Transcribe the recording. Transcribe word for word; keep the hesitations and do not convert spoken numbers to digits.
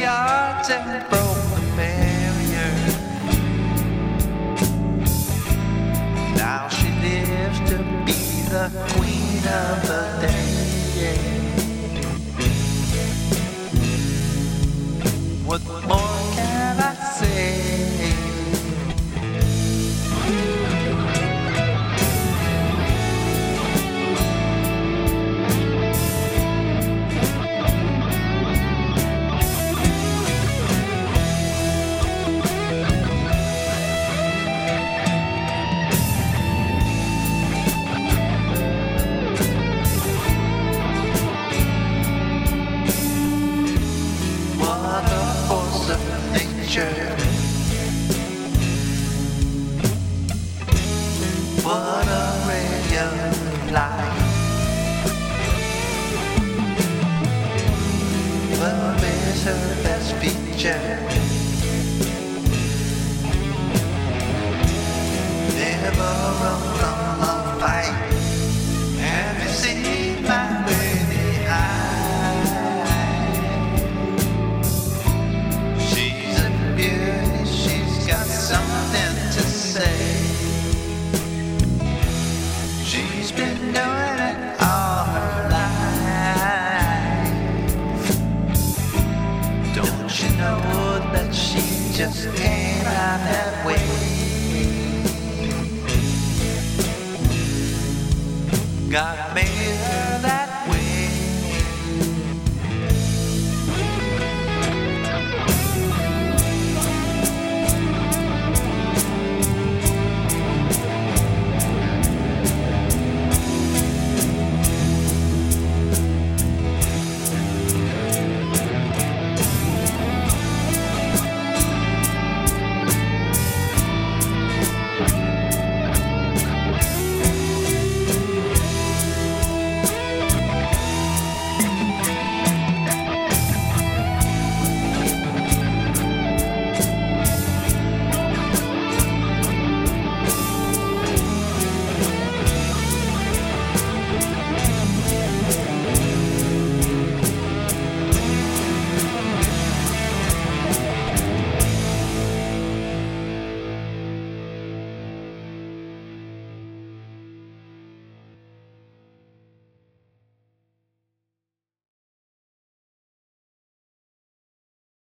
yards and broke the barrier. Now she lives to be the queen of the day. What more can I say? What a ray of light. Love is her best feature. Never run from a fight. Have you seen my lady eye? She's a beauty, she's got something to say. She's been doing it all her life. Don't you know that she just came out that way? God made